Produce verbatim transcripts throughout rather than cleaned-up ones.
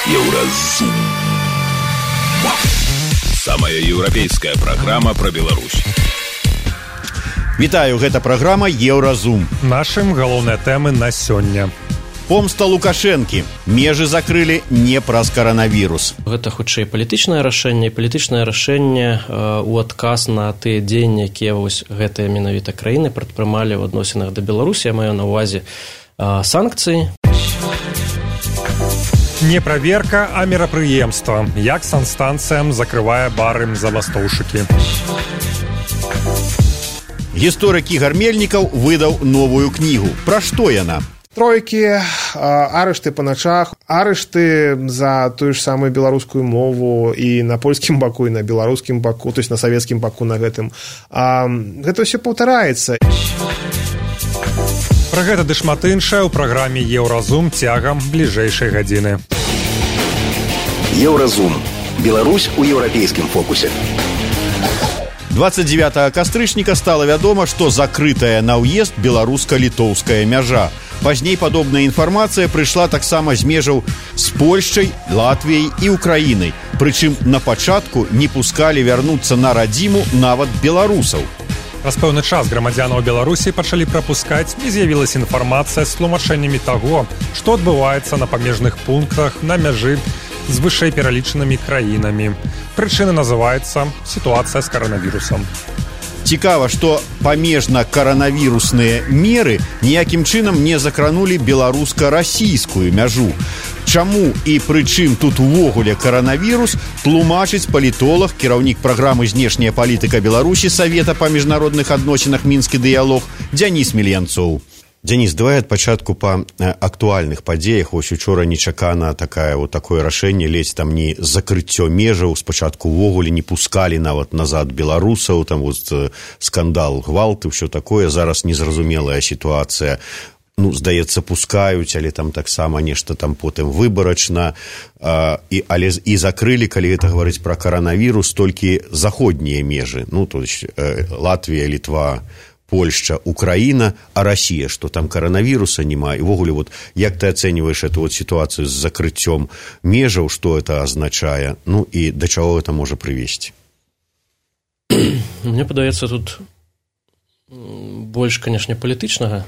Еўразум. Самая еўрапейская праграма пра Беларусь. Вітаю, гэта праграма Еўразум. Нашым галоўныя тэмы на сёння. Помста Лукашэнкі. Межы закрылі не праз каранавірус. Гэта хутчэй палітычнае рашэнне, палітычнае рашэнне э, у адказ на тыя дзеянні, якія вось гэтыя менавіта краіны прадпрымалі ў адносінах да Беларусі. Я маю на ўвазе э, санкцыі. Не праверка, а мерапрыемства. Як санстанцыям закрывае бары забастоўшчыкі. Гісторык Ігар Мельнікаў выдаў новую кнігу. Пра што яна? Тройкі, арышты па начах, арышты за тую ж самую беларускую мову і на польскім баку, і на беларускім баку, то есть на савецкім баку на гэтым. А, гэта ўсё паўтараецца. Пра гэта ды шмат іншае ў праграме Еўразум цягам бліжэйшай гадзіны. Еўразум. Беларусь у еўрапейскім фокусе. двадцать девятого кастрычніка стала вядома, што закрытая на ўезд беларуска-літоўская мяжа. Пазней падобная інфармацыя прыйшла таксама з межаў з Польшчай, Латвіяй і Украінай. Прычым на пачатку не пускалі вярнуцца на радзіму нават беларусаў. Праз пэўны час грамадзянаў Беларусі пачалі прапускаць і з'явілася інфармацыя з тлумачэннямі таго, што адбываецца на памежных пунктах на мяжы з вышэй пералічанымі краінамі. Прычына называецца сітуацыя з каранавірусам. Цікава, што памежна-каранавірусныя меры ніякім чынам не закранулі беларуска-расійскую мяжу. Чаму і прычым тут увогуле каранавірус, тлумачыць палітолог, кіраўнік праграмы «Знешняя палітыка Беларусі» Савета па міжнародных адносінах «Мінскі дыялог» Дзяніс Мельянцоў. Дзяніс, давай ад пачатку па актуальных падзеях. Вось учора нечакана такая, вот такое рашэнне, ледзь там не закрыццё межаў, спачатку увогуле не пускалі нават назад беларусаў, там вот скандал, гвалт і ўсё такое, зараз незразумелая сітуацыя. Ну, здаецца, пускаюць, але там таксама нешта там потым выбарачна, а, і, але і закрылі, калі гэта гаварыць пра каранавірус, толькі заходнія межы, ну, то есть э, Латвія, Літва, Польшча, Украіна, а Расія, што там каранавіруса няма. І ввогуле, вот, як ты ацэньваеш эту вот сітуацыю з закрыццём межаў, што это азначае, ну, і да чаго гэта можа прывесці? Мне падаецца, тут больш, канешне, палітычнага,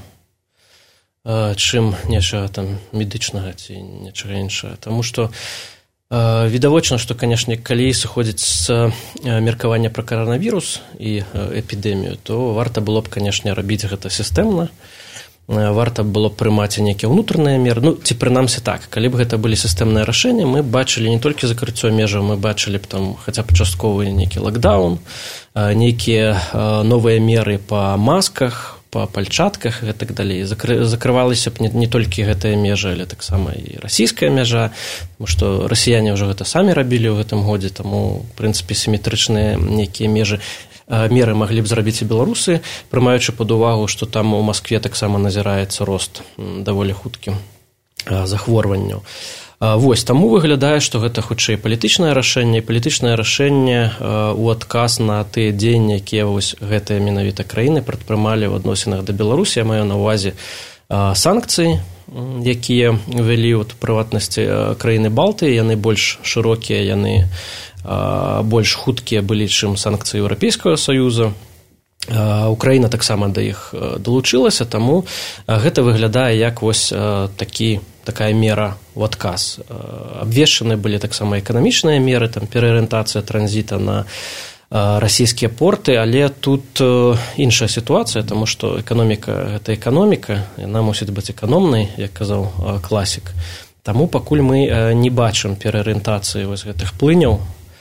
чым нечага там медычнага ці нечага іншага. Таму што э, відавочна, што, канешне, калі сыходзіць з меркавання пра каранавірус і эпідэмію, то варта было б, канешне, рабіць гэта сістэмна, варта было б прымаць нейкія ўнутраныя меры, ну, ці прынамсі так, калі б гэта былі сістэмныя рашэнні, мы бачылі не толькі закрыццё межаў, мы бачылі б там хаця б частковы нейкі лакдаун, нейкія новыя меры па масках, па пальчатках і так далей. Закры, закрывалася б не, не толькі гэтая межа, але таксама і расійская мяжа, тому што расіяне ўжо гэта самі рабілі ў гэтым годзе, таму, в прынцыпе, сіметрычныя нейкія межы, меры маглі б зрабіць і беларусы, прымаючы пад увагу, што там у Маскве таксама назіраецца рост даволі хуткім захворванняў. Вось, таму выглядае, што гэта хутчэй палітычнае рашэнне, і палітычнае рашэнне ў адказ на тыя дзеянні, якія вось гэтыя менавіта краіны прадпрымалі ў адносінах да Беларусі. Я маю на ўвазе санкцыі, якія ввялі ў прыватнасці краіны Балтыі, яны больш шырокія, яны больш хуткія былі, чым санкцыі Еўрапейскага Саюза. Украіна таксама да іх далучылася, таму гэта выглядае як вось такі такая мера ў адказ. Абвешчаны былі таксама эканамічныя меры, там пераарыентацыя транзіта на расійскія порты, але тут іншая сітуацыя, таму што эканоміка гэта эканоміка, яна мусіць быць эканомнай, як казаў класік. Таму пакуль мы не бачым пераарыентацыі вось гэтых плыняў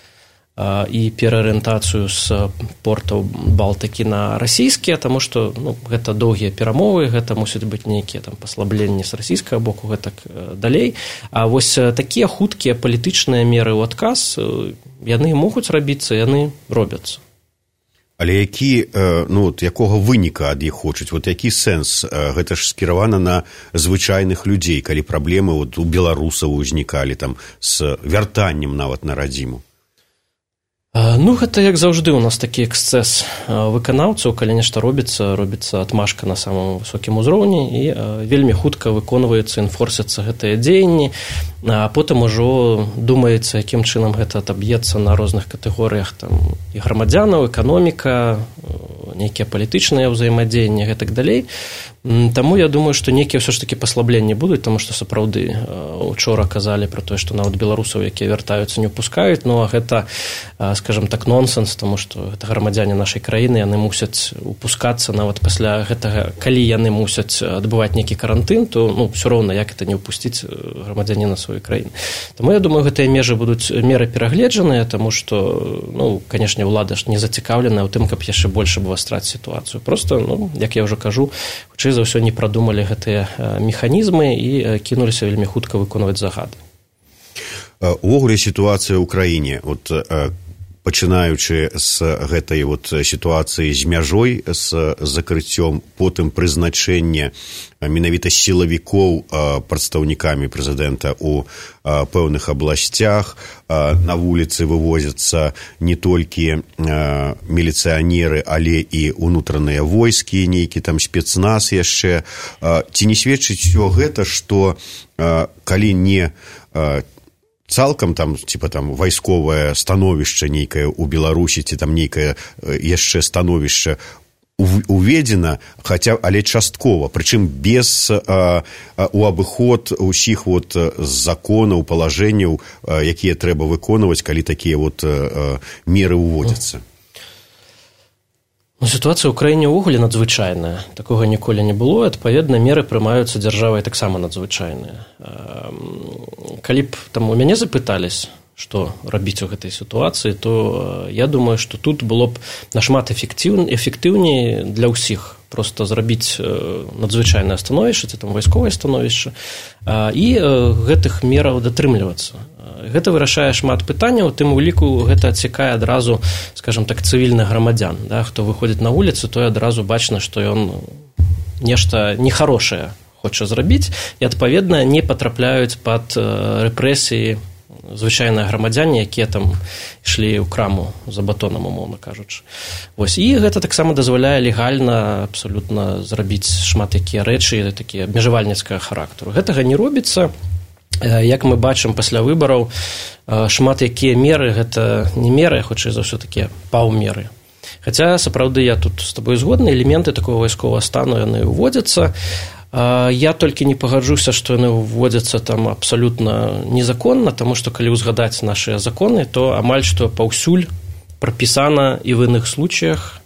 і пераарыентацыю з портаў Балтыкі на расійскія, таму што ну, гэта доўгія перамовы, гэта мусяць быць нейкія там паслабленні з расійскага боку, гэтак далей. А вось такія хуткія палітычныя меры ў адказ, яны могуць рабіцца, яны робяцца. Але які, ну, от, якога выніка ад іх хочуць? Вот які сэнс? Гэта ж скіравана на звычайных людзей, калі праблемы от, у беларусаў узнікалі там з вяртаннем нават на радзіму. Ну, гэта, як заўжды, у нас такі эксцэс выканаўцаў, калі нешта робіцца, робіцца адмашка на самым высокім узроўні, і вельмі хутка выконваецца, інфорсяцца гэтыя дзеянні, а потым ужо думаецца, якім чынам гэта адаб'ецца на розных катэгорыях там, і грамадзянаў, эканоміка, нейкія палітычныя ўзаемадзеянні, гэтак далей. Таму я думаю, што нейкія ўсё ж такі паслабленні будуць, таму што сапраўды учора казалі пра тое, што нават беларусаў, якія вяртаюцца, не ўпускаюць, ну а гэта, скажам так, нонсенс, таму што гэта грамадзяне нашай краіны, яны мусяць упускацца нават пасля гэтага, калі яны мусяць адбываць нейкі карантын, то ну, ўсё роўна, як это не ўпусціць грамадзяніна сваёй краіны. Таму я думаю, гэтыя межы будуць меры перагледжаныя, таму што, ну, канешне, ўлада ж не зацікаўленая ў тым, каб яшчэ больш абвастраць сітуацыю. Просто, ну, як я ўжо кажу, хутчэй за ўсё не прадумалі гэтыя механізмы і кінуліся вельмі хутка выконваць загады. Увогуле сітуацыя ў краіне, от, пачынаючы з гэтай вот сітуацыі з мяжой, з закрыццём, потым прызначэнне менавіта сілавікоў прадстаўнікамі прэзідэнта ў пэўных абласцях, на вуліцы вывозяцца не толькі міліцыянеры, але і ўнутраныя войскі, нейкі там спецназ яшчэ. Ці не сведчыць усё гэта, што калі не цалкам там, типа там вайсковае становішча нейкае ў Беларусі, ці там нейкае яшчэ становішча уведзена, хаця, але часткова, прычым без а, а, у абыход усіх вот законаў, палажэнняў, а, якія трэба выконваць, калі такія вот а, меры ўводзяцца. Ну, сітуацыя ў краіне ўвогуле надзвычайная. Такога ніколі не было. Адпаведна, меры прымаюцца дзяржавай таксама надзвычайныя. Калі б там у мяне запытались, што рабіць у гэтай сітуацыі, то я думаю, што тут было б нашмат эфектыўней для ўсіх просто зрабіць надзвычайнае становішча, ці там вайсковае становішча, і гэтых мераў датрымлівацца. Гэта вырашае шмат пытанняў, тым у ліку гэта адсякае адразу, скажем так, цывільных грамадзян. Да? Хто выходзіць на вуліцу, то адразу бачна, што ён нешта нехарошае хоча зрабіць, і, адпаведна, не патрапляюць пад рэпрэсіі звычайныя грамадзяне, якія там ішлі ў краму за батонам, умоўна кажучы. Вось. І гэта таксама дазваляе легальна абсалютна зрабіць шмат якія рэчы, такія абмежавальніцкага характару. Гэтага не робіцца. Як мы бачым пасля выбараў, шмат якія меры, гэта не меры, хутчэй за ўсё такія паўмеры. Хаця, сапраўды, я тут з табой згодны, элементы такого вайсковага стану яны ўводзяцца. Я толькі не пагаджуся, што яны ўводзяцца там абсалютна незаконна, таму што калі ўзгадаць нашыя законы, то амаль што паўсюль прапісана і в иных случаях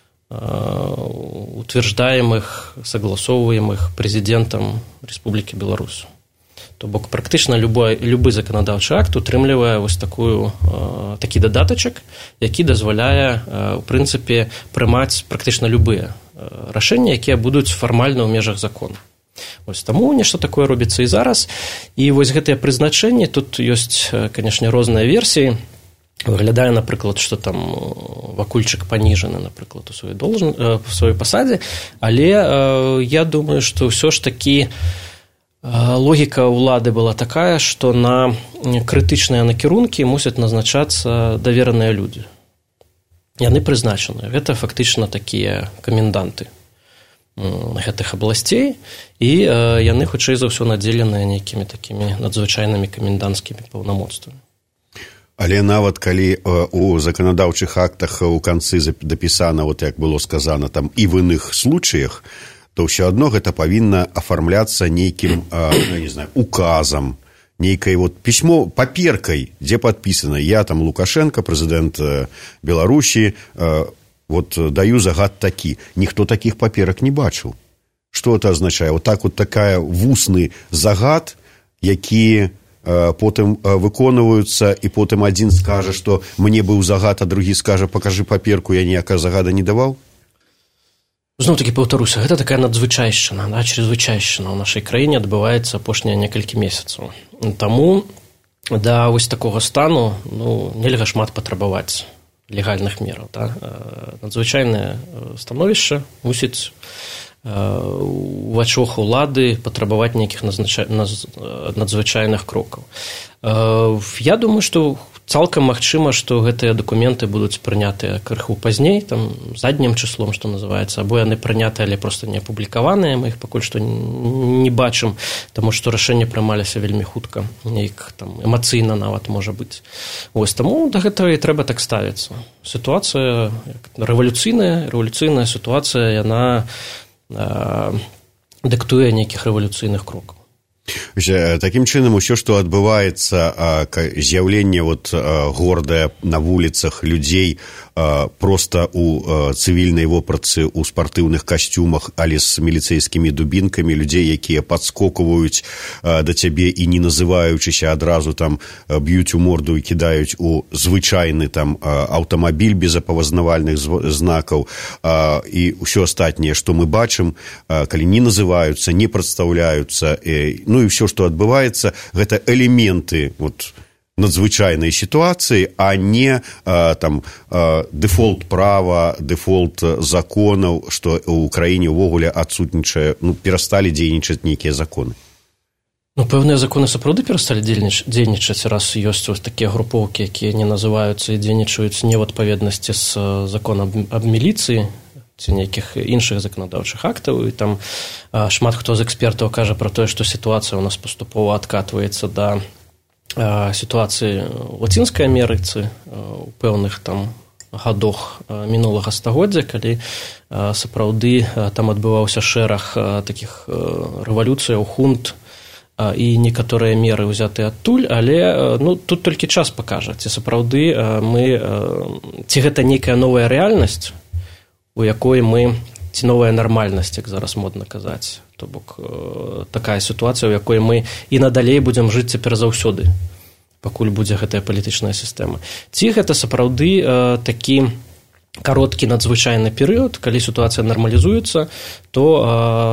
утверждаемых, согласовываемых прэзідэнтам Рэспублікі Беларусь. То бок практычна любой, любы заканадаўчы акт утрымлівае вось такую, такі дадатачак, які дазваляе, у прынцыпе, прымаць практычна любыя рашэнні, якія будуць фармальна ў межах закона. Вось таму нешта такое робіцца і зараз. І вось гэтыя прызначэнні, тут ёсць, канешне, розныя версіі. Выглядае, напрыклад, што там вакульчык паніжаны, напрыклад, у сваёй должн... у сваёй пасадзе, але я думаю, што ўсё ж такі логіка ўлады была такая, што на крытычныя накірункі мусяць назначацца давераныя людзі. Яны прызначаны. Гэта фактычна такія каменданты гэтых абласцей, і яны, хутчэй за ўсё, надзеленыя нейкімі такімі надзвычайнымі каменданцкімі паўнамоцтвамі. Але нават калі у заканадаўчых актах у канцы дапісана, вот як было сказана, там і в иных случаях, то ўсё адно гэта павінна афармляцца нейкім, я не знаю, указам, нейкай вот пісьмо, паперкай, дзе падпісана: я там Лукашенко, прэзідэнт Беларусі, вот даю загад такі. Ніхто такіх паперак не бачыў. Што это азначае? Вот так вот такая вусны загад, які потым выконваюцца, і потым адзін скажа, што мне быў загад, а другі скажа: пакажы паперку, я ніякага загада не даваў. Зноў-такі паўтаруся, гэта такая надзвычайшчына, да, чрезвычайшчына ў нашай краіне адбываецца апошнія некалькі месяцаў. Таму да вось такога стану, ну, нельга шмат патрабаваць легальных мераў. Да. Надзвычайнае становішча мусіць у вачах улады патрабаваць нейкіх надзвычайных крокаў. Я думаю, што цалкам магчыма, што гэтыя дакументы будуць прынятыя крыху пазней, там заднім чыслом, што называецца, або яны прынятыя, але проста не апублікаваныя, мы іх пакуль што не бачым, таму што рашэнні прымаліся вельмі хутка, нейк там эмацыйна нават можа быць. Вось таму да гэтага і трэба так ставіцца. Сітуацыя рэвалюцыйная, рэвалюцыйная сітуацыя, яна э, дыктуе нейкіх рэвалюцыйных крокаў. Такім чынам, усё, што адбываецца, з'яўленне вот, гордае на вуліцах людзей проста ў цывільнай вопратцы, у спартыўных касцюмах, але з міліцэйскімі дубінкамі, людзей, якія падскокваюць да цябе і не называючыся адразу там б'юць у морду і кідаюць у звычайны там аўтамабіль без апавазнавальных знакаў і ўсё астатняе, што мы бачым, калі не называюцца, не прадстаўляюцца, ну і ўсё, што адбываецца, гэта элементы вот, надзвычайнай сітуацыі, а не а, там, а, дэфолт права, дэфолт законаў, што ў краіне ўвогуле адсутнічае, ну, перасталі дзейнічаць нейкія законы. Ну, пэўныя законы сапраўды перасталі дзейнічаць, раз ёсць вось такія групоўкі, якія не называюцца і дзейнічаюць не ў адпаведнасці з законам аб міліцыі, ці нейкіх іншых заканадаўчых актаў, і там а, шмат хто з экспертаў кажа пра тое, што сітуацыя ў нас паступова адкатваецца да а, сітуацыі ў Лацінскай Амерыцы у пэўных там гадох мінулага стагоддзя, калі а, сапраўды а, там адбываўся шэраг а, такіх а, рэвалюцыяў, хунт, а, і некаторыя меры ўзятыя адтуль, але а, ну, тут толькі час пакажа, ці сапраўды а, мы, а, ці гэта нейкая новая рэальнасць, у якой мы, ці новая нармальнасць, як зараз модна казаць, то бок такая сітуацыя, у якой мы і надалей будзем жыць цяпер заўсёды, пакуль будзе гэтая палітычная сістэма. Ці гэта сапраўды э, такі кароткі надзвычайны перыяд, калі сітуацыя нармалізуецца, то э,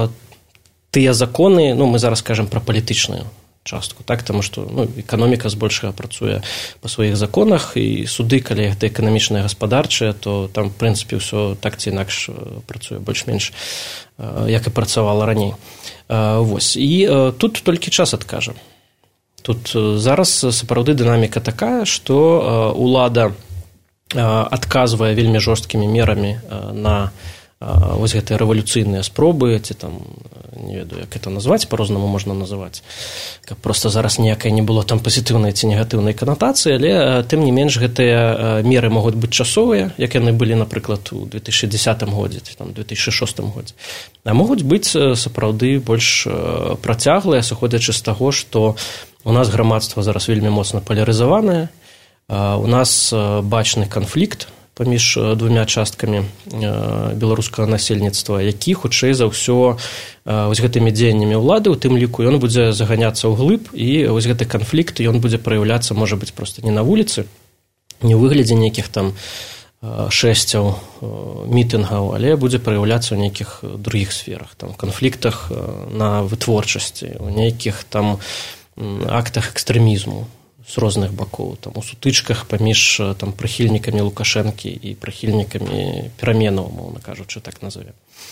тыя законы, ну мы зараз кажам пра палітычную частку, так, таму што ну, эканоміка збольшага працуе па сваіх законах, і суды, калі гэта эканамічныя гаспадарчыя, то там, в прынцыпе, ўсё так ці інакш працуе больш-менш, як і працавала раней. Вось. І тут толькі час адкажа. Тут зараз сапраўды дынаміка такая, што ўлада адказвае вельмі жорсткімі мерамі на вось гэтыя рэвалюцыйныя спробы, ці там, не ведаю, як это назваць, па-рознаму можна называць, каб проста зараз ніякай не было там пазітыўнай ці негатыўнай канатацыі, але тым не менш гэтыя меры могуць быць часовыя, як яны былі, напрыклад, у две тысячи дзесятым годзе ці там две тысячи шостым годзе, а могуць быць сапраўды больш працяглыя, сыходзячы з таго, што у нас грамадства зараз вельмі моцна палярызаванае, у нас бачны канфлікт паміж двумя часткамі беларускага насельніцтва, які, хутчэй за ўсё, вось гэтымі дзеяннямі ўлады, у тым ліку ён будзе заганяцца ў глыб, і вось гэты канфлікт, ён будзе праяўляцца, можа быць, проста не на вуліцы, не ў выглядзе нейкіх там шэсцяў, мітынгаў, але будзе праяўляцца ў нейкіх другіх сферах, там, канфліктах на вытворчасці, у нейкіх там актах экстрэмізму з розных бакоў, там, у сутычках паміж там, прыхільнікамі Лукашэнкі і прыхільнікамі пераменаў, мовна кажучы, так назовем.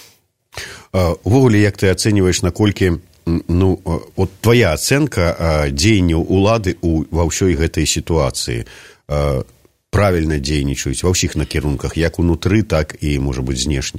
Увогуле, як ты ацэньваеш, наколькі ну, от твая ацэнка дзеянняў улады ва ўсёй гэтай сітуацыі правільна дзейнічаюць ва ўсіх накірунках, як унутры, так і, можа быць, знешне?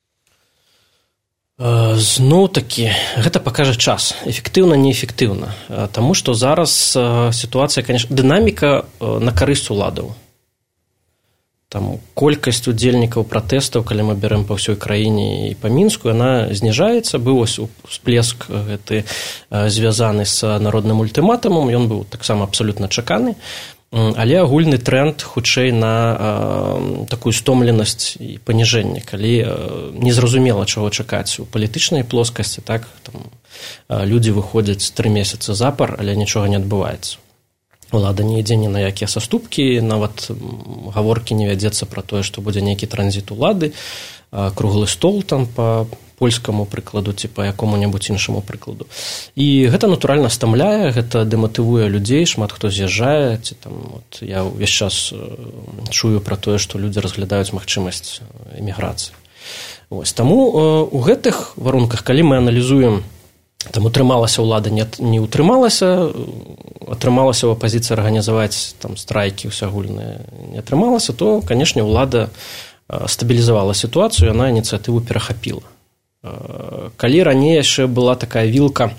Зноў-такі, гэта пакажа час. Эфектыўна, неэфектыўна. Таму што зараз сітуацыя, конечно, дынаміка на карысць уладаў. Там колькасць удзельнікаў пратэстаў, калі мы бярем па ўсёй краіне і па Мінску, яна зніжаецца. Быў ось усплеск гэты звязаны з народным ультыматумам, ён быў таксама абсалютна чаканы. Але агульны тренд хутчэй на а, такую стомленасць і паніжэнне, калі а, незразумела, чаго чакаць у палітычнай плоскасці, так, там, а, людзі выходзяць тры месяцы запар, але нічога не адбываецца. Улада не ідзе ні на якія саступкі, нават гаворкі не вядзецца пра тое, што будзе нейкі транзіт улады, а, круглы стол там па польскаму прыкладу ці па якому-небудзь іншаму прыкладу. І гэта натуральна стамляе, гэта дэматывуе людзей, шмат хто з'язджае, ці там от я ўвесь час чую пра тое, што людзі разглядаюць магчымасць эміграцыі. Вось таму у гэтых варунках, калі мы аналізуем, там утрымалася ўлада, не, не утрымалася, атрымалася ў апазіцыі арганізаваць там страйкі ўсеагульныя, не атрымалася, то, канешне, ўлада стабілізавала сітуацыю, яна ініцыятыву перахапіла. Калі раней яшчэ была такая вілка,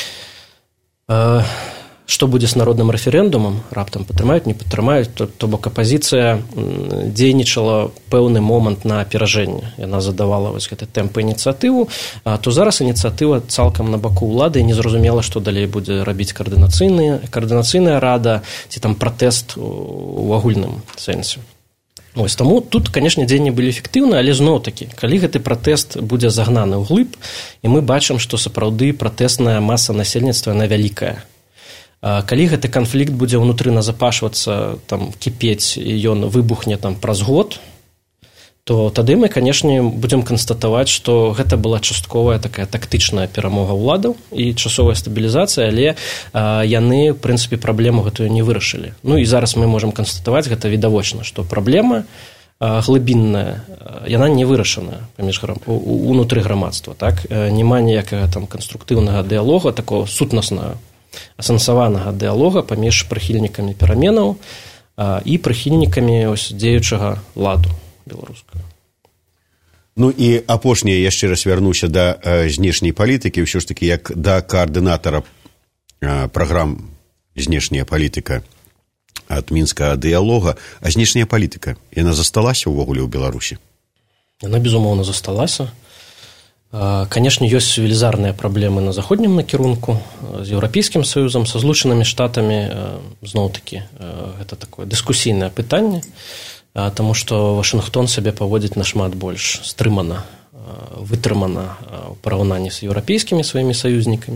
што будзе з народным рэферэндумам, раптам падтрымаюць, не падтрымаюць, то, то бок апазіцыя дзейнічала пэўны момант на аперажэнне. Яна задавала вось гэты тэмп ініцыятыву, то зараз ініцыятыва цалкам на баку ўлады, і незразумела, што далей будзе рабіць каардынацыйная, каардынацыйная рада ці там пратэст у агульным сэнсе. Ось, таму тут, канешне, дзеянні былі эфектыўны, але зноў-такі, калі гэты пратэст будзе загнаны ўглыб, і мы бачым, што сапраўды пратэсная маса насельніцтва, яна вялікая. Калі гэты канфлікт будзе ўнутры назапашвацца, там, кіпець, і ён выбухне там праз год, то тады мы, канешне, будзем канстатаваць, што гэта была частковая такая тактычная перамога ўладаў і часовая стабілізацыя, але а, яны, в прынцыпе, праблему гэтую не вырашылі. Ну і зараз мы можам канстатаваць гэта відавочна, што праблема а, глыбінная, яна не вырашана паміж грам... унутры грамадства, так? Няма ніякага там канструктыўнага дыялога, такого сутнаснага, асэнсаванага дыялога паміж прыхільнікамі пераменаў а, і прыхільнікамі ось дзеючага ладу беларускага. Ну і апошняе, яшчэ раз вярнуся да э, знешняй палітыкі, ўсё ж такі як да каардынатара э, праграм знешняя палітыка ад мінскага дыялога, а знешняя палітыка, яна засталася ўвогуле ў Беларусі? Яна, безумоўна, засталася. Канешне, ёсць велізарныя праблемы на заходнім накірунку з Еўрапейскім Саюзам, са Злучанымі Штатамі, зноў-такі, гэта такое дыскусійнае пытанне, таму што Вашынгтон сябе паводзіць нашмат больш стрымана, вытрымана ў параўнанні з еўрапейскімі сваімі саюзнікамі.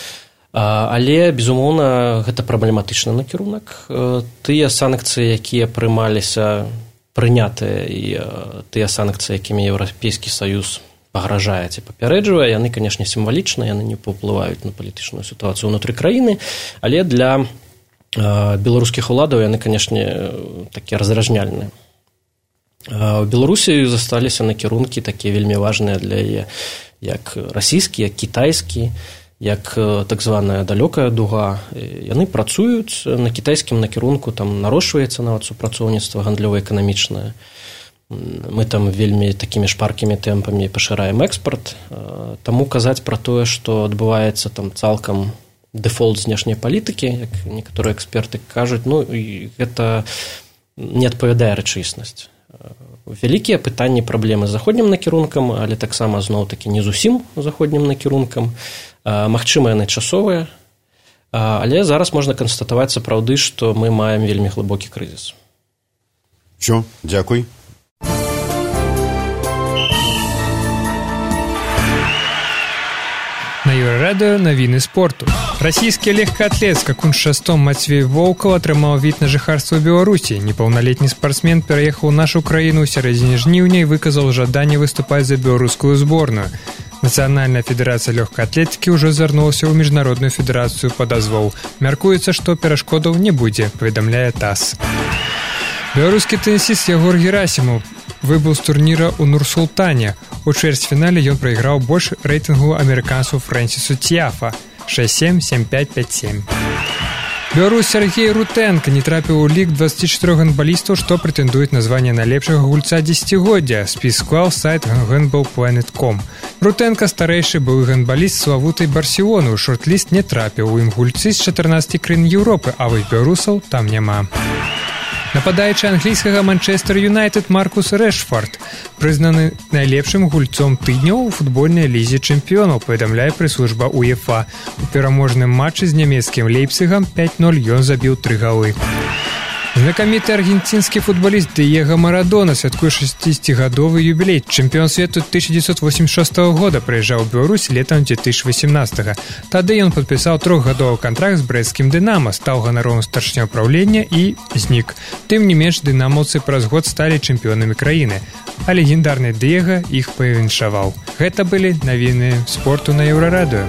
Але, безумоўна, гэта праблематычны накірунак. Тыя санкцыі, якія прымаліся, прынятыя, і тыя санкцыі, якімі Еўрапейскі Саюз пагражае ці папярэджвае, яны, канешне, сімвалічныя, яны не паўплываюць на палітычную сітуацыю ўнутры краіны, але для э, беларускіх уладаў яны, канешне, такія разражняльныя. Э, у Беларусі засталіся накірункі такія вельмі важныя для яе, як расійскі, як кітайскі, як так званая далёкая дуга. Яны працуюць на кітайскім накірунку, там нарошчваецца нават супрацоўніцтва гандлёва-эканамічнае. Мы там вельмі такімі шпаркімі тэмпамі пашыраем экспарт, таму казаць пра тое, што адбываецца там цалкам дэфолт знешняй палітыкі, як некаторыя эксперты кажуць, ну, гэта не адпавядае рэчаіснасці. Вялікія пытанні, праблемы з заходнім накірункам, але таксама зноў-такі не зусім заходнім накірункам. Магчыма, яны часовыя, але зараз можна канстатаваць сапраўды, што мы маем вельмі глыбокі крызіс. Всё, дзякуй. На Еўрарадыё навіны спорту. Расійскі легкаатлет скакун з шастом Мацвей Воўкаў атрымаў від на жыхарства ў Беларусі. Непаўналетні спартсмен пераехаў у нашу краіну ў сярэдзіне жніўня і выказаў жаданне выступаць за беларускую зборную. Нацыянальная федэрацыя лёгкаатлетыкі ўжо звярнулася ў міжнародную федэрацыю па дазвол. Мяркуецца, што перашкодаў не будзе, паведамляе ТАСС. Беларускі тэнісіст Ягор Герасімаў выбыў з турніра ў Нур-Султане. У чвэрцьфінале ён прайграў больш рэйтынгу амерыканцу Фрэнсісу Тьяфа шэсць сем сем пяць пяць сем. Беларус Сергей Рутэнка не трапіў у лік дваццаць чатырох гандбалістаў, што прэтэндуюць на званне найлепшага гульца дзесяцігоддзя. Спіс склаў сайт гандбол планет точка ком. Рутэнка старэйшы былы гандбаліст славутай Барселоны. У шорт-ліст не трапіў. У ім гульцы з чатырнаццаці краін Еўропы, а вось беларусаў там няма. Нападаючы англійскага Манчестер Юнайтед Маркус Рэшфорд прызнаны найлепшым гульцом тыдняў у футбольнай лізе чэмпіёнаў, паведамляе прэс-служба УЕФА. У пераможным матчы з нямецкім Лейпцігам пяць нуль ён забіў тры галы. Знакаміты аргенцінскі футболіст Диего Марадона святкуе шасцідзесяцігадовы юбілей. Чэмпіён свету тысяча дзевяцьсот восемьдесят шостого года прыязджаў у Беларусь летам две тысячи восемнадцатого. Тады ён падпісаў трохгадовы кантракт з брэсцкім Дынама, стаў ганаровым старшынёй праўлення і знік. Тым не менш, дынамаўцы праз год сталі чэмпіёнамі краіны, а легендарны Диего іх павіншаваў. Гэта былі навіны спорту на Еўрарадыё.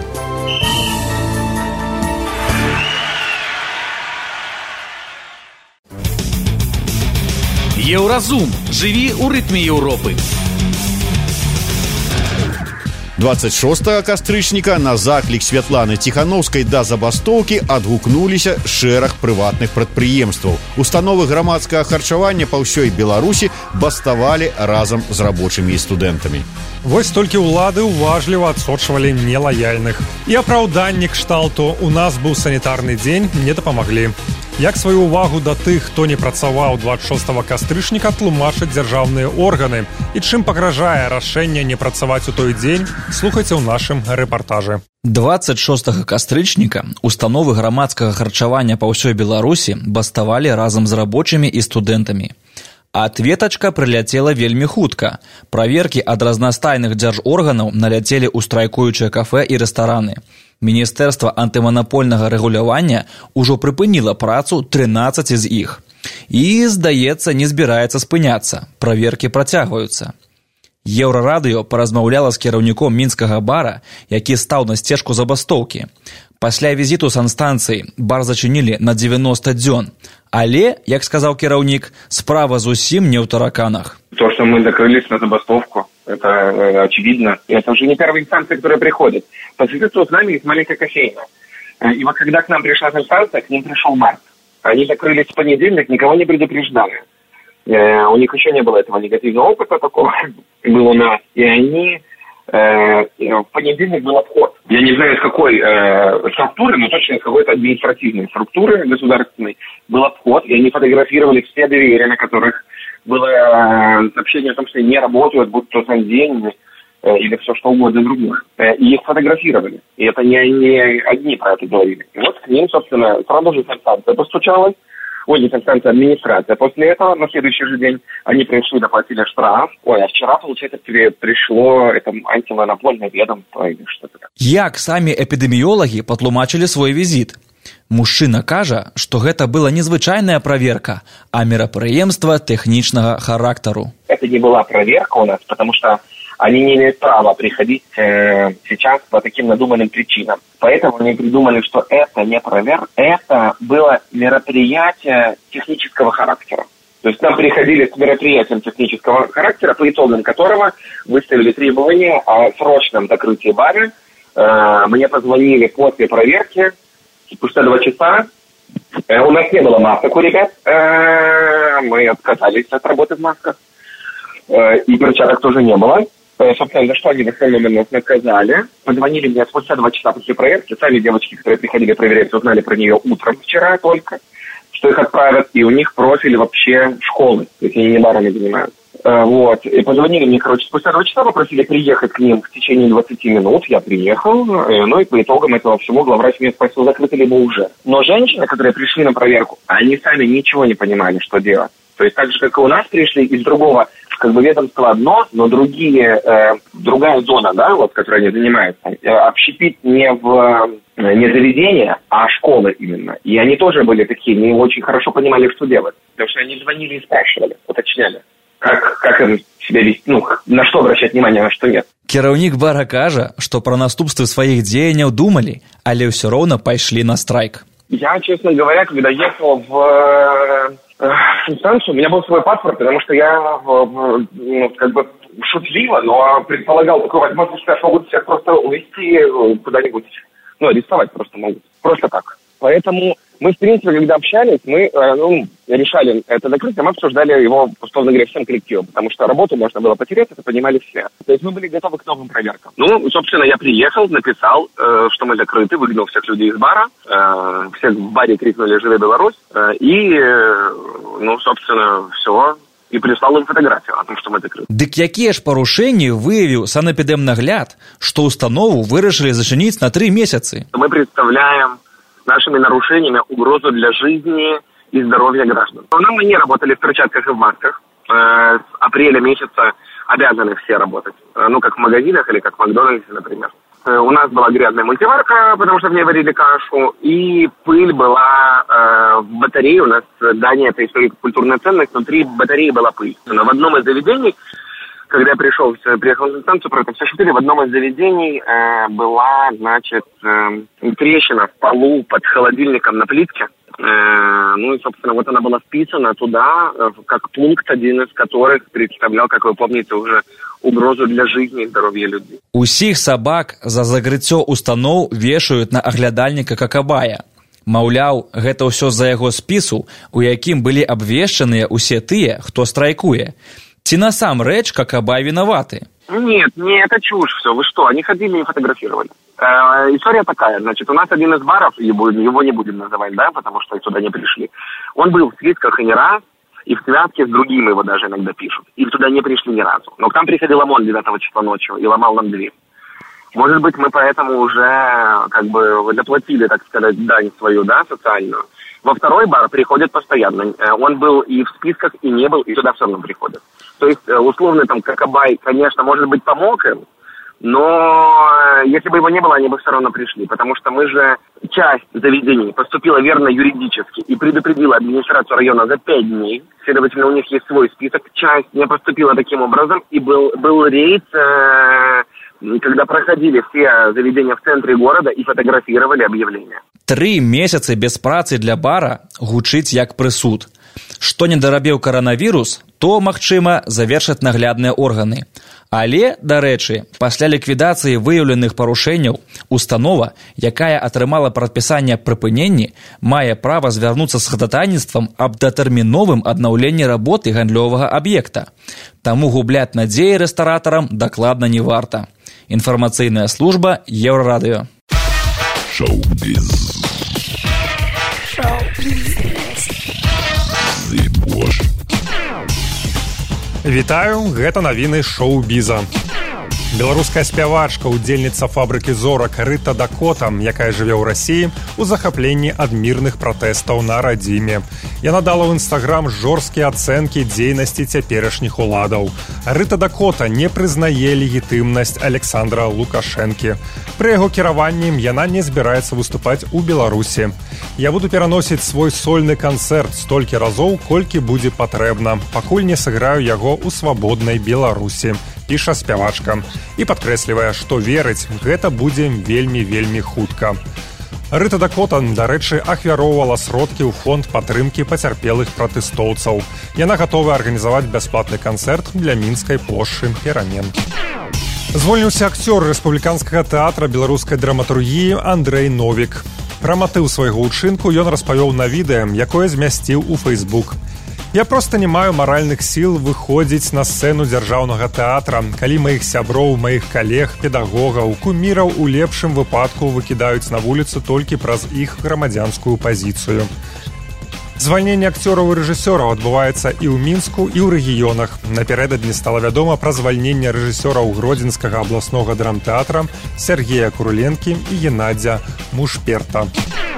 Еўразум. Жыві ў рытме Еўропы. двадцать шостага кастрычніка на заклік Святланы Ціхановскай да забастоўкі адгукнуліся шэраг прыватных прадпрыемстваў. Установы грамадскага харчавання па ўсёй Беларусі баставалі разам з рабочымі і студэнтамі. Вось толькі ўлады уважліва адсочвалі нелаяльных. І апраўданні кшталту «У нас быў санітарны дзень» не дапамаглі. Як сваю ўвагу да тых, хто не працаваў двадцать шостага кастрычніка, тлумачаць дзяржаўныя органы. І чым пагражае рашэнне не працаваць у той дзень, слухайце ў нашым рэпартажы. двадцать шостага кастрычніка установы грамадскага харчавання па ўсёй Беларусі баставалі разам з рабочымі і студэнтамі. Ответачка прыляцела вельмі хутка. Праверкі ад разнастайных дзяржорганаў наляцелі ў страйкуючыя кафэ і рэстараны. Міністэрства антыманапольнага рэгулявання ўжо прыпыніла працу трынаццаць з іх. І, здаецца, не збіраецца спыняцца. Праверкі працягваюцца. Еўрарадыё паразмаўляла з кіраўніком мінскага бара, які стаў на сцежку забастоўкі. Пасля візіту санстанцыі бар зачынілі на дзевяноста дзён. Але, як сказаў кіраўнік, справа зусім не ў тараканах. То, что мы закрылись на забастовку, это э, очевидно. И это уже не первая инстанция, которая приходит. По соседству с нами есть маленькая кофейня. И вот когда к нам пришла инстанция, к ним пришел март. Они закрылись в понедельник, никого не предупреждали. Э, у них еще не было этого негативного опыта такого, был у нас. И они... в понедельник был обход. Я не знаю, из какой э, структуры, но точно из какой-то административной структуры государственной был обход, и они фотографировали все двери, на которых было э, сообщение о том, что они не работают, будь то сандень э, или все что угодно другое. Э, и их фотографировали. И это не, не одни про это говорили. И вот к ним, собственно, сразу же инстанция постучалась. Ой, не инстанция, администрация. После этого, на следующий же день, они пришли, доплатили штраф. Ой, а вчера, получается, пришло это антимонопольное ведомство или что-то такое. Як самі эпідэміёлагі патлумачылі свой візіт? Мужчына кажа, што гэта была не звычайная праверка, а мерапрыемства тэхнічнага характару. Это не была проверка у нас, потому что они не имеют права приходить э, сейчас по таким надуманным причинам. Поэтому они придумали, что это не проверка, это было мероприятие технического характера. То есть нам приходили с мероприятием технического характера, по итогам которого выставили требования о срочном закрытии бара. Э, мне позвонили после проверки, спустя два часа. Э, у нас не было масок у ребят, э, мы отказались от работы в масках. Э, и перчаток тоже не было. Собственно, за что они в основном нас наказали. Позвонили мне спустя два часа после проверки. Сами девочки, которые приходили проверять, узнали про нее утром вчера только, что их отправят, и у них профиль вообще школы. То есть они не барами занимаются. Вот. И позвонили мне, короче, спустя два часа, попросили приехать к ним в течение двадцати минут. Я приехал, ну и по итогам этого всего главврач меня спросил, закрыты ли мы уже. Но женщины, которые пришли на проверку, они сами ничего не понимали, что делать. То есть так же, как и у нас пришли из другого как бы ведомство одно, но другие, э, другая зона, да, вот, которой они занимаются, э, общепит не в э, не заведение, а школы именно. И они тоже были такие, не очень хорошо понимали, что делать. Потому что они звонили и спрашивали, уточняли, как, как им себя вести, ну, на что обращать внимание, на что нет. Кіраўнік бара кажа, што пра наступствы сваіх дзеянняў думалі, але ўсё роўна пайшлі на страйк. Я, честно говоря, когда ехал в инстанцию, у меня был свой паспорт, потому что я, ну, как бы шутливо, но предполагал такую возможность, что могут всех просто увезти куда-нибудь, ну, арестовать просто могут, просто так. Поэтому мы, в принципе, когда общались, мы, ну, решали это закрытие, мы обсуждали его, условно говоря, всем коллективом, потому что работу можно было потерять, это понимали все. То есть мы были готовы к новым проверкам. Ну, собственно, я приехал, написал, э, что мы закрыты, выгнал всех людей из бара, э, всех в баре крикнули «Живи Беларусь!», э, и, э, ну, собственно, все. И прислал им фотографию о том, что мы закрыты. Дык якія ж парушэнні выявіў санэпідэмнагляд, што установу вырашылі зачыніць на три месяцы? Мы представляем нашими нарушениями угрозу для жизни и здоровья граждан. Но мы не работали в перчатках и в масках. С апреля месяца обязаны все работать. Ну, как в магазинах или как в Макдональдсе, например. У нас была грязная мультиварка, потому что в ней варили кашу, и пыль была э, в батарее. У нас здание — это историко-культурная ценность, внутри батареи была пыль. Но в одном из заведений, когда я пришел, приехал в инстанцию, про это все шутили, в одном из заведений э, была, значит, э, трещина в полу под холодильником на плитке. Э, ну и, собственно, вот она была вписана туда, э, как пункт, один из которых представлял, как вы помните, уже угрозу для жизни и здоровья людей. Усіх сабак за закрыццё устаноў вешаюць на аглядальніка Какабая. Маўляў, гэта ўсё з-за яго спісу, у якім былі абвешчаныя ўсе тыя, хто страйкуе. Ці насамрэч Какабай вінаваты? Нет, не, это чушь все. Вы что, они ходили и фотографировали. Э, история такая, значит, у нас один из баров, его, его не будем называть, да, потому что сюда не пришли. Он был в списках и не раз, и в связке с другим его даже иногда пишут. И туда не пришли ни разу. Но к нам приходил ОМОН девятого числа ночью и ломал нам дверь. Может быть, мы поэтому уже как бы заплатили, так сказать, дань свою, да, социальную. Во второй бар приходят постоянно. Он был и в списках, и не был, и сюда все равно приходят. То есть, условно, там, Какабай, конечно, может быть, помог им, но если бы его не было, они бы все равно пришли, потому что мы же, часть заведений поступила верно юридически и предупредила администрацию района за пять дней, следовательно, у них есть свой список, часть не поступила таким образом, и был, был рейд, э, когда проходили все заведения в центре города и фотографировали объявления. Тры месяцы без працы для бара гучыць як прысуд. Што не дарабіў каранавірус, то, магчыма, завершаць наглядныя органы. Але, дарэчы, пасля ліквідацыі выяўленых парушэнняў, установа, якая атрымала прадпісанне аб прыпыненні, мае права звярнуцца з хадатайніцтвам аб датэрміновым аднаўленні работы гандлёвага аб'екта. Таму губляць надзеі рэстаратарам дакладна не варта. Інфармацыйная служба Еўрарадыё. Шоу-біз. Шоу-біз. Вітаю, гэта навіны шоу-біза. Беларуская спявачка, удзельніца фабрыкі зорак Рыта Дакота, якая жыве ў Расіі, у захапленні ад мірных пратэстаў на радзіме. Яна дала ў Інстаграм жорсткія ацэнкі дзейнасці цяперашніх уладаў. Рыта Дакота не прызнае легітымнасць Александра Лукашэнкі. Пры яго кіраванні яна не збіраецца выступаць у Беларусі. Я буду пераносіць свой сольны канцэрт столькі разоў, колькі будзе патрэбна, пакуль не сыграю яго ў свабоднай Беларусі, піша спявачка. І падкрэслівае, што верыць, гэта будзе вельмі-вельмі хутка. Рыта Дакота, дарэчы, ахвяроўвала сродкі ў фонд падтрымкі пацярпелых пратэстоўцаў. Яна гатовая арганізаваць бясплатны канцэрт для мінскай плошчы перамен. Звольніўся акцёр рэспубліканскага тэатра беларускай драматургіі Андрэй Новік. Пра матыў свайго ўчынку ён распавёў на відэа, якое змясціў у Facebook. Я проста не маю маральных сіл выходзіць на сцэну дзяржаўнага тэатра, калі маіх сяброў, маіх калег, педагогаў, куміраў у лепшым выпадку выкідаюць на вуліцу толькі праз іх грамадзянскую пазіцыю. Звальненне акцёраў і рэжысёраў адбываецца і ў Мінску, і ў рэгіёнах. Напярэдадні стала вядома пра звальненне рэжысёраў Гродзенскага абласнога драмтэатра Сергея Куруленкі і Геннадзя Мушперта.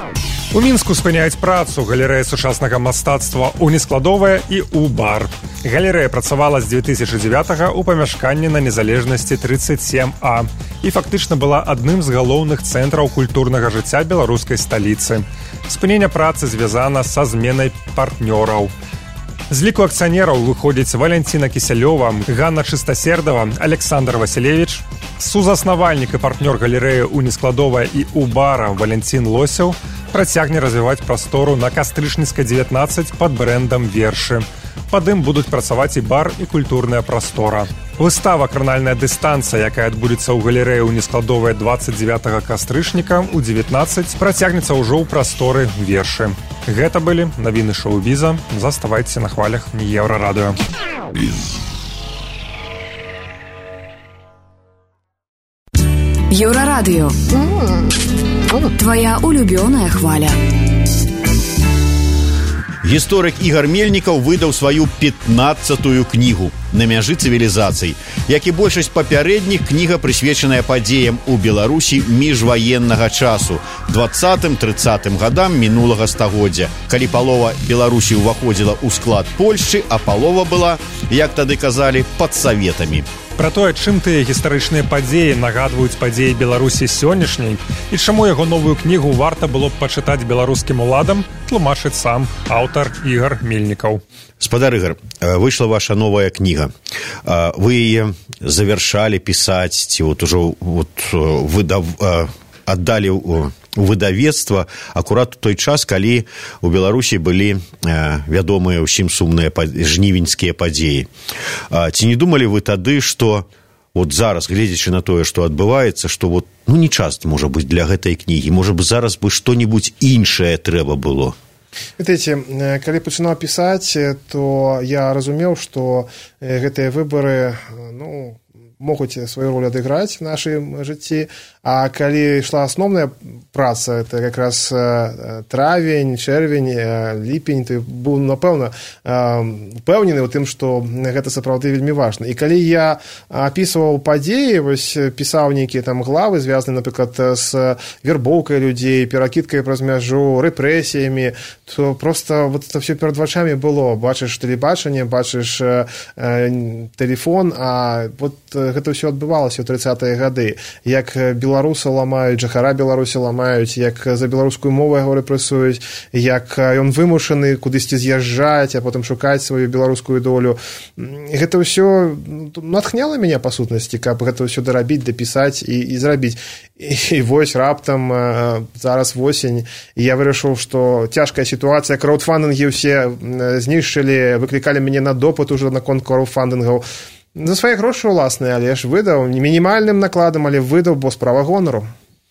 У Мінску спыняюць працу галерэя сучаснага мастацтва «Унескладовая» і «У-бар». Галерэя працавала з дзве тысячы дзевятага ў памяшканні на Незалежнасці трыццаць сем А і фактычна была адным з галоўных цэнтраў культурнага жыцця беларускай сталіцы. Спыненне працы звязана са зменай партнёраў. З ліку акцыянераў выходзяць Валянціна Кісялёва, Ганна Чыстасердава, Александр Васілевіч, сузаснавальнік і партнёр галерэі «Унескладовая» і «У-бара» Валянцін Лосеў працягне развіваць прастору на Кастрычніцкай дзевятнаццаць пад брэндам «Вершы». Пад ім будуць працаваць і бар, і культурная прастора. Выстава «Кранальная дыстанцыя», якая адбудзецца ў галерэі «Унескладовая» дваццаць дзевятага кастрычніка ў дзевятнаццаць, працягнецца ўжо ў прасторы «Вершы». Гэта былі навіны шоу-біза. Заставайцеся на хвалях Еўрарадыё. Еўрарадыё. Твоя улюбёная хваля. Гісторык Ігар Мельнікаў выдаў сваю пятнаццатую кнігу «На мяжы цывілізацый». Як і большасць папярэдніх, кніга прысвечаная падзеям у Беларусі міжваеннага часу, двадцатым-трыццатым гадам мінулага стагоддзя, калі палова Беларусі ўваходзіла ў склад Польшчы, а палова была, як тады казалі, пад саветамі. Пра тое, чым тыя гістарычныя падзеі нагадваюць падзеі Беларусі сённяшняй і чаму яго новую кнігу варта было б пачытаць беларускім уладам, тлумачыць сам аўтар Ігар Мельнікаў. Спадар Ігар, выйшла ваша новая кніга. Вы яе завяршалі пісаць, ці вот ужо вот выдав... аддалі выдавецтва акурат у той час, калі у Беларусі былі вядомыя ўсім сумныя жнівеньскія падзеі. Ці не думалі вы тады, што вот зараз, гледзячы на тое, што адбываецца, што вот, ну, не час, можа быць, для гэтай кнігі, можа бы зараз бы што-небудзь іншае трэба было? Ведаеце, калі пачынаў пісаць, то я разумеў, што гэтыя выбары, ну, могуць сваю ролю адыграць в нашым жыцці, а калі ішла асноўная праца, это як раз травень, чэрвень, ліпень, то быў, напэўна, упэўнены ў тым, што гэта сапраўды вельмі важна. І калі я апісваў падзеі, вось пісаў нейкія там главы, звязаныя, напрыклад, з вербоўкай людзей, перакідкай праз мяжу, рэпрэсіямі, то проста вот это все перад вачамі было. Бачыш тэлебачанне, бачыш тэлефон, а вот гэта ўсё адбывалася ў трыццатыя гады. Як беларусы ламаюць, жыхара Беларусі ламаюць, як за беларускую мову яго рэпрэсуюць, як ён вымушаны кудысьці з'язджаць, а потым шукаць сваю беларускую долю. Гэта ўсё натхняла мяне, па сутнасці, каб гэта ўсё дарабіць, дапісаць і, і зрабіць. І вось раптам зараз восень, і я вырашыў, што цяжкая сітуацыя, краудфандынгі ўсе знішчылі, выклікалі мяне на допыт ужо наконт краудфандынгаў. За свае грошы ўласныя, але ж выдаў не мінімальным накладам, але выдаў, бо справа гонару.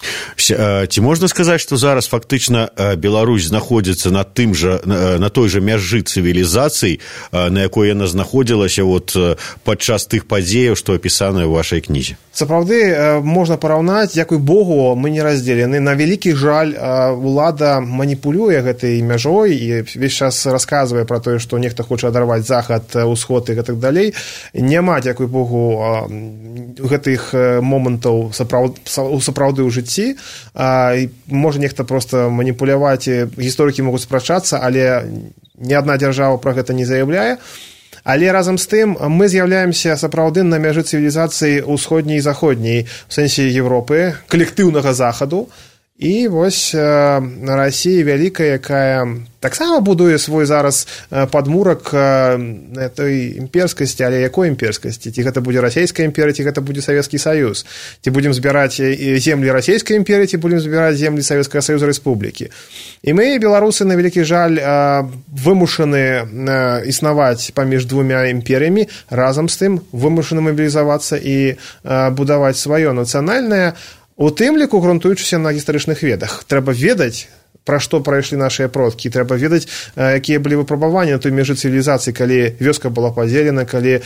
Ці можна сказаць, што зараз фактычна Беларусь знаходзіцца на тым жа, на той жа мяжы цывілізацыі, на якой яна знаходзілася вот падчас тых падзеяў, што апісаныя ў вашай кнізе? Сапраўды, можна параўнаць, дзякуй Богу, мы не раздзелены. На вялікі жаль, улада маніпулюе гэтай мяжой і весь час расказвае пра тое, што нехта хоча адарваць захад, усход і гэтак далей. Няма, дзякуй Богу, гэтых момантаў сапраўды ў жыцці. Можа нехта проста маніпуляваць, гісторыкі могуць спрачацца, але ні адна дзяржава пра гэта не заяўляе. Але разам з тым мы з'яўляемся сапраўды на мяжы цывілізацыі ўсходняй і заходняй, у сэнсе Европы, калектыўнага захаду. І вось Расія вялікая, якая таксама будуе свой зараз падмурак той імперскасці, але якой імперскасці? Ці гэта будзе расійская імперія, ці гэта будзе Савецкі Саюз? Ці будзем збіраць землі расійскай імперіі, ці будзем збіраць землі Савецкага Саюза Рэспублікі? І мы, беларусы, на вялікі жаль, вымушаны існаваць паміж двумя імперіямі, разам з тым вымушаны мабілізавацца і будаваць сваё нацыянальнае, у тым ліку грунтуючыся на гістарычных ведах. Трэба ведаць, пра што прайшлі нашыя продкі, трэба ведаць, якія былі выпрабаванні на той мяжы цывілізацыі, калі вёска была падзелена, калі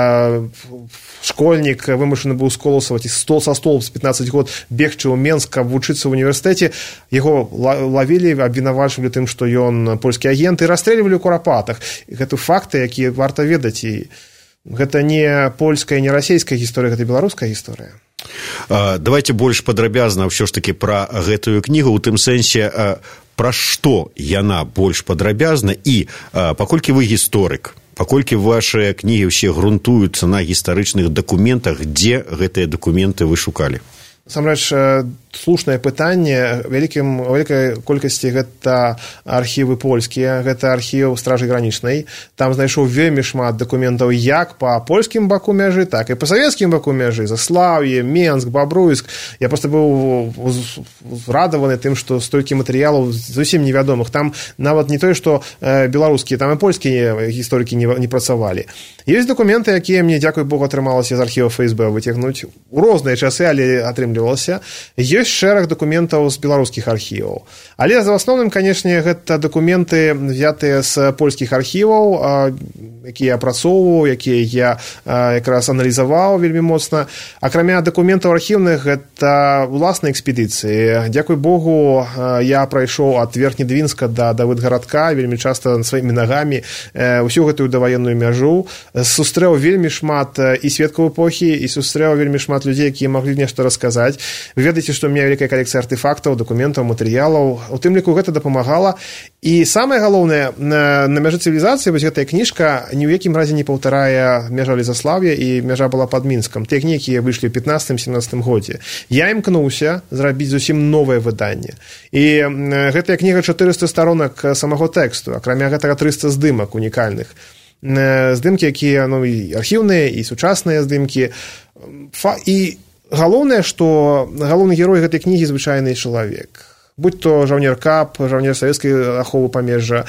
школьнік вымушаны быў сколасаваць і стол са стол з пятнаццаць год бегчы ў Менск, каб вучыцца ў універсітэце, яго лавілі, абвінавачвалі тым, што ён польскі агент, і расстрэльвалі ў курапатах. І гэта факты, якія варта ведаць. І гэта не польская, не расійская гісторыя, гэта беларуская гісторыя. Давайте больш падрабязна ўсё ж такі пра гэтую кнігу, у тым сэнсе, пра што яна больш падрабязна, і паколькі вы гісторык, паколькі вашыя кнігі ўсе грунтуюцца на гістарычных дакументах, дзе гэтыя дакументы вы шукалі? Насамрэч, слушнае пытанне. Вялікім, вялікай колькасці гэта архівы польскія, гэта архіў Стражы гранічнай. Там знайшоў вельмі шмат дакументаў як па польскім баку мяжы, так і па савецкім баку мяжы. Заслаўе, Менск, Бабруйск. Я проста быў радаваны тым, што столькі матэрыялаў зусім невядомых. Там нават не тое, што беларускія, там і польскія гісторыкі не, не працавалі. Ёсць дакументы, якія мне, дзякуй Богу, атрымалася з архіва эф эс бэ выцягнуць у розныя часы, але атрымлівалася. Ёсць шэраг дакументаў з беларускіх архіваў. Але за асноўным, канешне, гэта дакументы взятыя з польскіх архіваў, якія я апрацоўваў, якія я якраз аналізаваў вельмі моцна. Акрамя дакументаў архіўных, гэта уласныя экспедыцыі. Дзякуй Богу, я прайшоў ад Верхнедвінска да Давыдгарадка вельмі часта сваімі нагамі ўсю гэтую даваенную мяжу. Сустрэў вельмі шмат і сведкаў эпохі, і сустрэў вельмі шмат людзей, якія маглі нешта расказаць. Вы ведаеце, што ў мяне вялікая калекцыя артэфактаў, дакументаў, матэрыялаў. У тым ліку гэта дапамагала. І самае галоўнае, на, на мяжы цывілізацыі вось гэтая кніжка ні ў якім разе не паўтарае мяжа Лізаслаўя, і мяжа была пад Мінскам. Тыя кнігі, якія выйшлі ў пятнаццатым-семнаццатым годзе. Я імкнуўся зрабіць зусім новае выданне. І гэтая кніга чатырыста старонак самого тэксту, акрамя гэтага трыста здымак унікальных. Здымкі, якія, ну, і архіўныя, і сучасныя здымкі. І галоўнае, што галоўны герой гэтай кнігі звычайны чалавек. будь то жаўнер КАП, жаўнер савецкай аховы памежжа,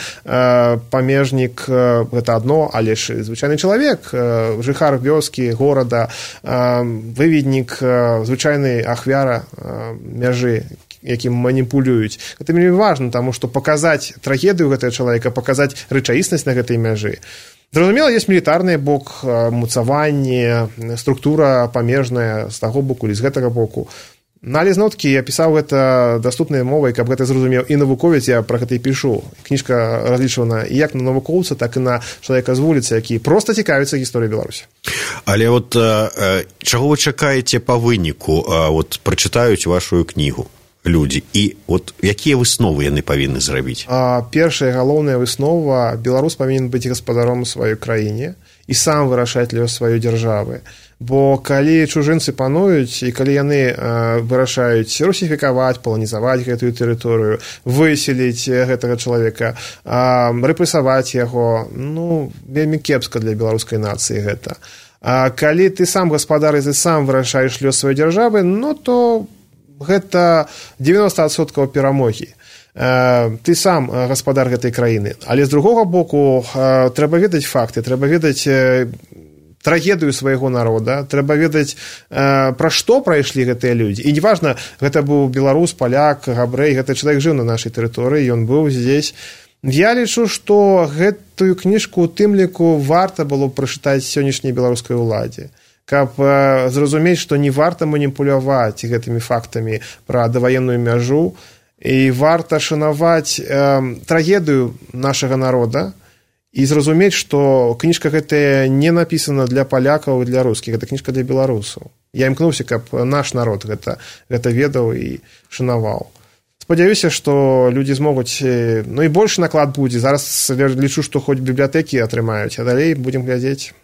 памежнік гэта адно, але ж звычайны чалавек, жыхар вёскі, горада, выведнік, звычайны ахвяра мяжы, якім маніпулююць. Гэта вельмі важна, таму што паказаць трагедыю гэтага чалавека, паказаць рэчаіснасць на гэтай мяжы. Зразумела, ёсць мілітарны бок, муцаванне, структура памежная з таго боку или з гэтага боку. Але зноў-такі я пісаў гэта даступнай мовай, каб гэта зразумеў і навуковец, я пра гэта і пішу. Кніжка разлічвана і як на навукоўца, так і на чалавека з вуліцы, які проста цікавіцца гісторыяй Беларусі. Але от э, чаго вы чакаеце па выніку, э, от прачытаюць вашу кнігу людзі, і от якія высновы яны павінны зрабіць? А, першая галоўная выснова: беларус павінен быць гаспадаром у сваёй краіне і сам вырашаць лёс сваёй дзяржавы. Бо калі чужынцы пануюць і калі яны э, вырашаюць русіфікаваць, паланізаваць гэтую тэрыторыю, выселіць гэтага чалавека, э, рэпрэсаваць яго, ну, вельмі кепска для беларускай нацыі гэта. А калі ты сам гаспадар і ты сам вырашаеш лёс сваёй дзяржавы, ну, то гэта дзевяносто адсоткаў перамогі. Ты сам гаспадар гэтай краіны. Але з другога боку, э, трэба ведаць факты, трэба ведаць э, трагедыю свайго народа, трэба ведаць, э, пра што прайшлі гэтыя людзі. І неважна, гэта быў беларус, паляк, габрэй, гэты чалавек жыў на нашай тэрыторыі, ён быў здесь. Я лічу, што гэтую кніжку ў тым ліку варта было прачытаць сённяшняй беларускай уладзе, каб э, зразумець, што не варта маніпуляваць гэтымі фактамі пра даваенную мяжу, і варта шанаваць э, трагедыю нашага народа, і зразумець, што кніжка гэтая не напісана для палякаў і для рускіх, гэта кніжка для беларусаў. Я імкнуўся, каб наш народ гэта, гэта ведаў і шанаваў. Спадзяюся, што людзі змогуць, ну і большы наклад будзе. Зараз лічу, што хоць бібліятэкі атрымаюць, а далей будзем глядзець.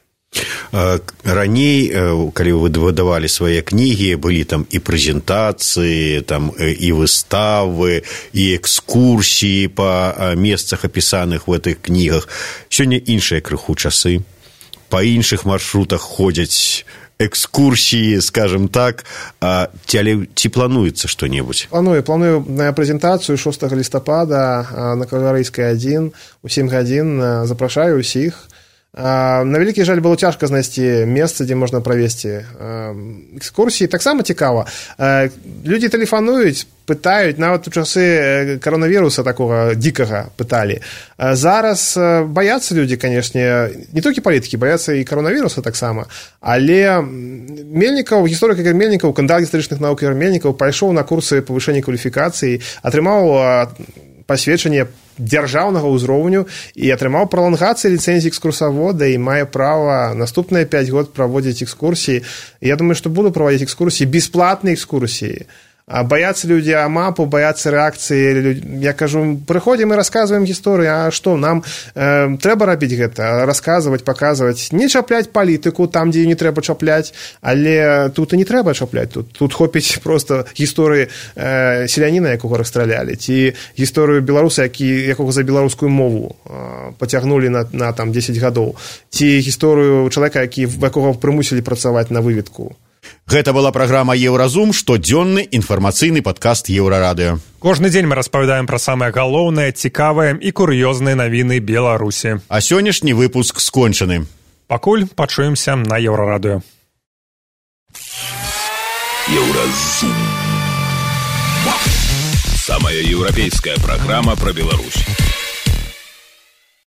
Раней, калі вы выдавалі свае кнігі, былі там і прэзентацыі, там і выставы, і экскурсіі па месцах, апісаных у гэтых кнігах. Сёння іншыя крыху часы. Па іншых маршрутах ходзяць экскурсіі, скажем так. Ці, ці плануецца што-небудзь? Планую, планую на прэзентацыю шостага лістапада на Калгарыйскай адзін у сем гадзін. Запрашаю ўсіх. На вялікі жаль, было цяжка знайсці месца, дзе можна правесці экскурсіі. Таксама цікава. Людзі тэлефануюць, пытаюць, нават у часы каранавіруса такога дзікага пыталі. Зараз баяцца людзі, канешне, не толькі палітыкі, баяцца і каранавіруса таксама. Але Мельнікаў, гісторык Ігор Мельнікаў, кандыдат гістарычных навук Ігор Мельнікаў, пайшоў на курсы павышэння кваліфікацыі, атрымаў пасведчанне дзяржаўнага ўзроўню і атрымаў пралангацыю ліцэнзіі экскурсавода і мае права наступныя пяць год праводзіць экскурсіі. Я думаю, што буду праводзіць экскурсіі, бесплатныя экскурсіі. Баяцца людзі амапу, баяцца рэакцыі. Я кажу, прыходзім і расказваем гісторыю, а што, нам э, трэба рабіць гэта, расказваць, паказваць, не чапляць палітыку там, дзе не трэба чапляць, але тут і не трэба чапляць. Тут, тут хопіць проста гісторыі э, селяніна, якога расстралялі, ці гісторыю беларуса, які, якога за беларускую мову э, пацягнулі на, на там, дзесяць гадоў, ці гісторыю чалавека, які, якога прымусілі працаваць на выведку. Гэта была праграма «Еўразум», штодзённы інфармацыйны падкаст Еўрарадыё. Кожны дзень мы распавядаем пра самыя галоўныя, цікавыя і кур'ёзныя навіны Беларусі. А сённяшні выпуск скончаны. Пакуль пачуемся на Еўрарадыё. «Еўразум». Самая еўрапейская праграма пра Беларусь.